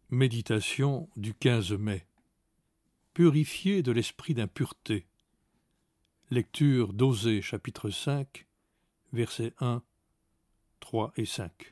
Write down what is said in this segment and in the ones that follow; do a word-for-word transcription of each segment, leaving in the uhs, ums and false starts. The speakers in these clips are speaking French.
Méditation du quinze mai. Purifié de l'esprit d'impureté. Lecture d'Osée chapitre cinq, versets un, trois et cinq.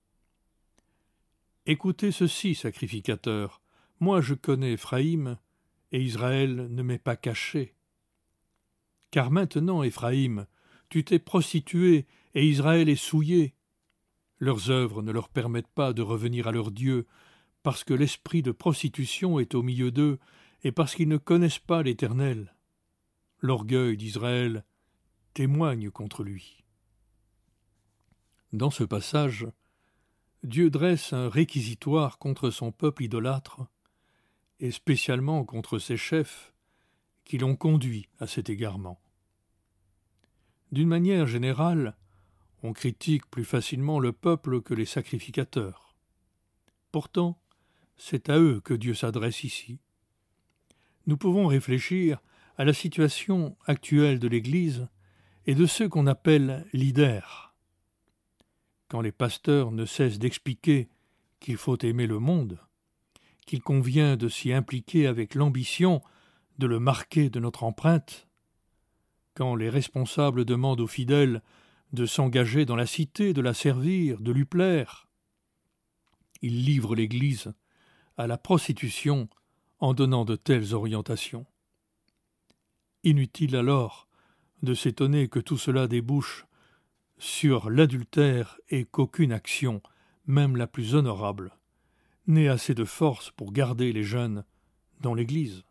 Écoutez ceci, sacrificateurs, moi je connais Éphraïm, et Israël ne m'est pas caché. Car maintenant, Éphraïm, tu t'es prostitué, et Israël est souillé. Leurs œuvres ne leur permettent pas de revenir à leur Dieu, parce que l'esprit de prostitution est au milieu d'eux, et parce qu'ils ne connaissent pas l'Éternel. L'orgueil d'Israël témoigne contre lui. Dans ce passage, Dieu dresse un réquisitoire contre son peuple idolâtre, et spécialement contre ses chefs, qui l'ont conduit à cet égarement. D'une manière générale, on critique plus facilement le peuple que les sacrificateurs. Pourtant, c'est à eux que Dieu s'adresse ici. Nous pouvons réfléchir à la situation actuelle de l'Église et de ceux qu'on appelle leaders. Quand les pasteurs ne cessent d'expliquer qu'il faut aimer le monde, qu'il convient de s'y impliquer avec l'ambition de le marquer de notre empreinte, quand les responsables demandent aux fidèles de s'engager dans la cité, de la servir, de lui plaire, ils livrent l'Église à la prostitution en donnant de telles orientations. Inutile alors de s'étonner que tout cela débouche sur l'adultère et qu'aucune action, même la plus honorable, n'ait assez de force pour garder les jeunes dans l'Église.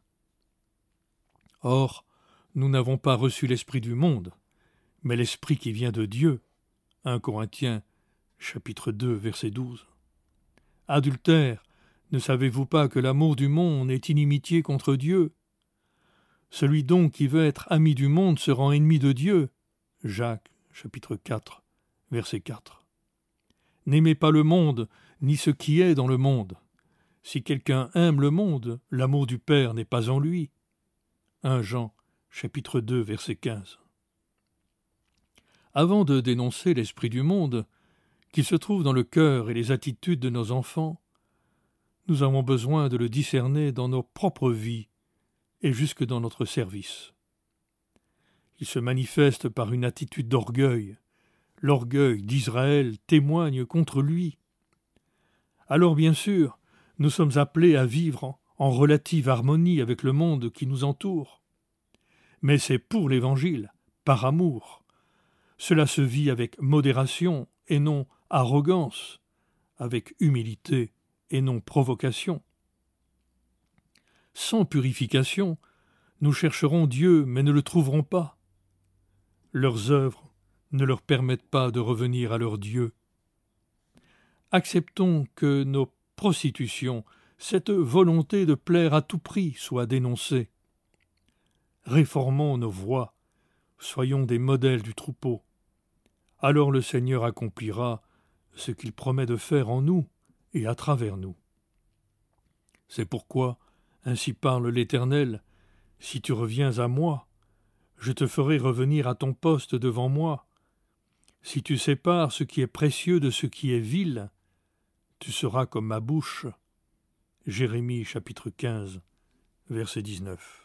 Or, nous n'avons pas reçu l'esprit du monde, mais l'esprit qui vient de Dieu. un Corinthiens chapitre deux verset douze. Adultère, ne savez-vous pas que l'amour du monde est inimitié contre Dieu? Celui donc qui veut être ami du monde se rend ennemi de Dieu. Jacques chapitre quatre verset quatre. N'aimez pas le monde, ni ce qui est dans le monde. Si quelqu'un aime le monde, l'amour du Père n'est pas en lui. un Jean chapitre deux verset quinze. Avant de dénoncer l'esprit du monde, qui se trouve dans le cœur et les attitudes de nos enfants, nous avons besoin de le discerner dans nos propres vies et jusque dans notre service. Il se manifeste par une attitude d'orgueil. L'orgueil d'Israël témoigne contre lui. Alors bien sûr, nous sommes appelés à vivre en relative harmonie avec le monde qui nous entoure. Mais c'est pour l'Évangile, par amour. Cela se vit avec modération et non arrogance, avec humilité et non provocation. Sans purification, nous chercherons Dieu mais ne le trouverons pas. Leurs œuvres ne leur permettent pas de revenir à leur Dieu. Acceptons que nos prostitutions, cette volonté de plaire à tout prix, soient dénoncées. Réformons nos voies, soyons des modèles du troupeau. Alors le Seigneur accomplira ce qu'il promet de faire en nous et à travers nous. C'est pourquoi, ainsi parle l'Éternel, si tu reviens à moi, je te ferai revenir à ton poste devant moi. Si tu sépares ce qui est précieux de ce qui est vil, tu seras comme ma bouche. Jérémie chapitre quinze, verset dix-neuf.